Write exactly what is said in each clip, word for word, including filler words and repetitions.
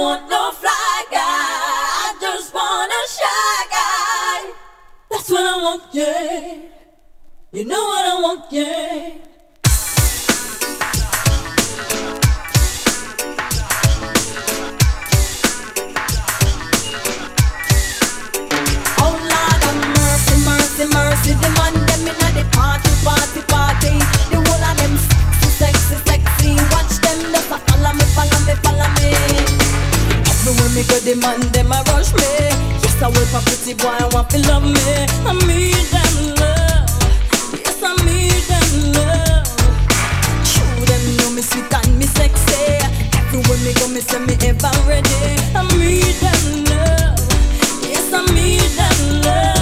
want no fly guy, I just want a shy guy. That's what I want, yeah. You know what I want, yeah. Mercy, the man them inna the party, party, party. The whole of them sexy, sexy, sexy. Watch them just a follow me, follow me, follow me. Everywhere me go, the man them a rush me. Yes, I will for pretty boy, I want to love me. I need them love. Yes, I need them love. Show them know me sweet and me sexy. Everywhere me go, me say me ever ready. I need them love. Yes, I need them love.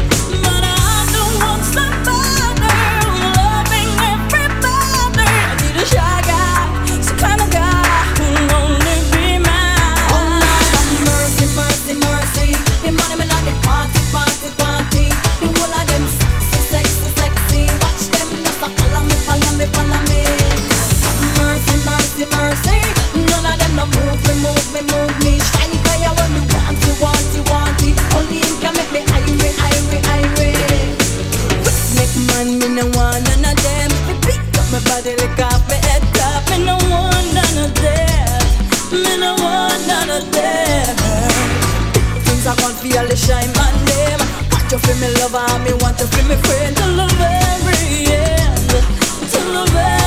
I can't feel the shine on them. Want you feel me lover, me want you feel me friend till the very end, till the very